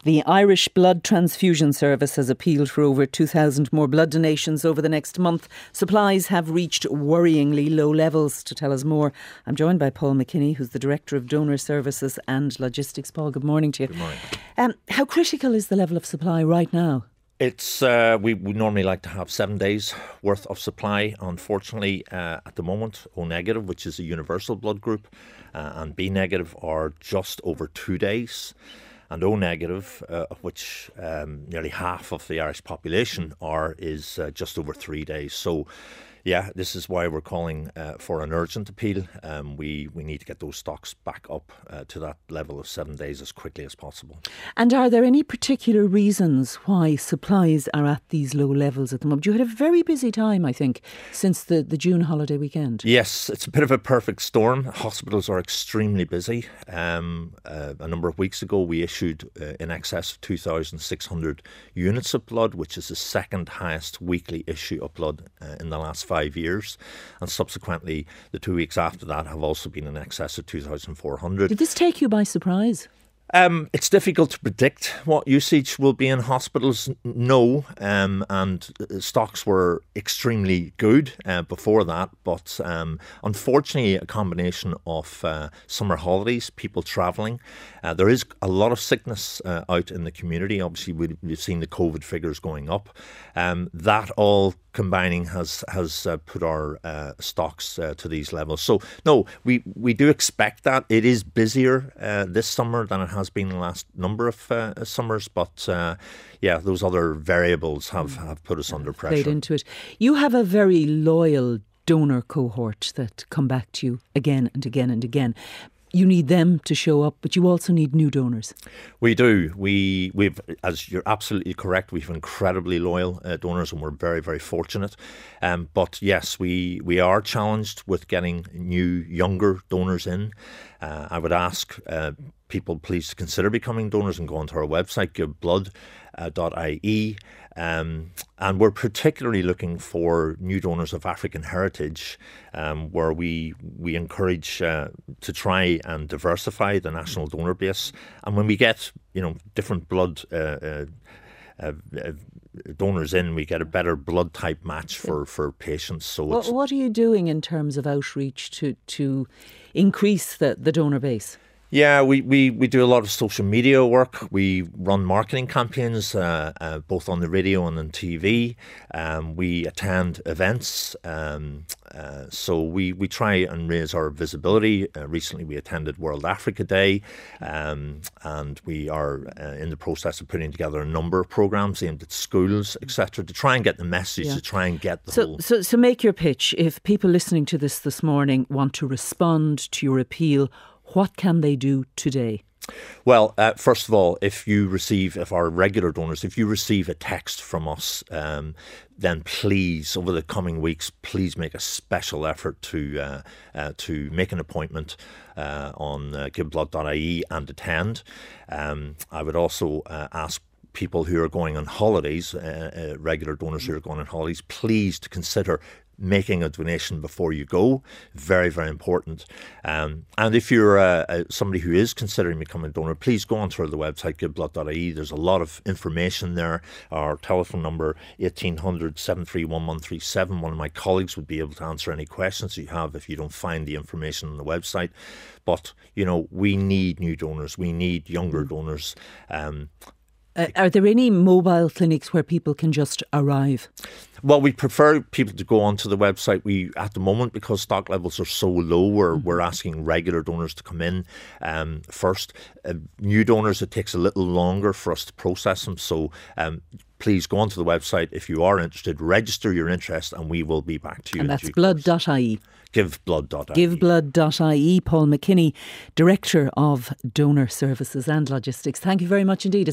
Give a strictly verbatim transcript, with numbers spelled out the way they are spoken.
The Irish Blood Transfusion Service has appealed for over two thousand more blood donations over the next month. Supplies have reached worryingly low levels. To tell us more, I'm joined by Paul McKinney, who's the Director of Donor Services and Logistics. Paul, good morning to you. Good morning. Um, how critical is the level of supply right now? It's uh, we, we normally like to have seven days worth of supply. Unfortunately, uh, at the moment, O negative, which is a universal blood group, uh, and B negative are just over two days. And O negative, uh, of which um, nearly half of the Irish population are, is uh, just over three days. So, yeah, this is why we're calling uh, for an urgent appeal. Um, we, we need to get those stocks back up uh, to that level of seven days as quickly as possible. And are there any particular reasons why supplies are at these low levels at the moment? You had a very busy time, I think, since the, the June holiday weekend. Yes, it's a bit of a perfect storm. Hospitals are extremely busy. Um, uh, a number of weeks ago, we issued uh, in excess of two thousand six hundred units of blood, which is the second highest weekly issue of blood uh, in the last five years, and subsequently the two weeks after that have also been in excess of two thousand four hundred. Did this take you by surprise? Um, it's difficult to predict what usage will be in hospitals. No, um, and stocks were extremely good uh, before that, but um, unfortunately a combination of uh, summer holidays, people travelling. Uh, there is a lot of sickness uh, out in the community. Obviously we, we've seen the COVID figures going up. Um, that all combining has has uh, put our uh, stocks uh, to these levels. So no, we, we do expect that. It is busier uh, this summer than it has been the last number of uh, summers, but uh, yeah, those other variables have, have put us under pressure. Played into it. You have a very loyal donor cohort that come back to you again and again and again. You need them to show up, but you also need new donors. We do. We, we've, as you're absolutely correct, we've incredibly loyal uh, donors, and we're very, very fortunate. Um, but yes, we, we are challenged with getting new, younger donors in. Uh, I would ask uh, people please consider becoming donors and go onto our website, give blood dot I E. Um, and we're particularly looking for new donors of African heritage, um, where we we encourage uh, to try and diversify the national donor base. And when we get, you know, different blood uh, uh, uh, uh, donors in, we get a better blood type match for, for patients. So what, it's, what are you doing in terms of outreach to to increase the, the donor base? Yeah, we, we, we do a lot of social media work. We run marketing campaigns, uh, uh, both on the radio and on T V. Um, we attend events. Um, uh, so we, we try and raise our visibility. Uh, recently, we attended World Africa Day, um, and we are uh, in the process of putting together a number of programs aimed at schools, et cetera, to try and get the message, yeah. to try and get the so, whole... So, so make your pitch. If people listening to this this morning want to respond to your appeal, what can they do today? Well, uh, first of all, if you receive, if our regular donors, if you receive a text from us, um, then please, over the coming weeks, please make a special effort to uh, uh, to make an appointment uh, on uh, give blood dot I E and attend. Um, I would also uh, ask people who are going on holidays, uh, uh, regular donors who are going on holidays, please to consider making a donation before you go. Very, very important. Um, and if you're uh, uh, somebody who is considering becoming a donor, please go onto the website, give blood dot I E. There's a lot of information there. Our telephone number, eighteen hundred, seven three one, one three seven. One of my colleagues would be able to answer any questions you have if you don't find the information on the website. But, you know, we need new donors. We need younger donors. Um, Uh, are there any mobile clinics where people can just arrive? Well, we prefer people to go onto the website. We, at the moment, because stock levels are so low, we're, mm-hmm. we're asking regular donors to come in um, first. Uh, new donors, it takes a little longer for us to process them. So um, please go onto the website if you are interested, register your interest, and we will be back to you. And that's blood dot I E. give blood dot I E. give blood dot I E. Paul McKinney, Director of Donor Services and Logistics. Thank you very much indeed.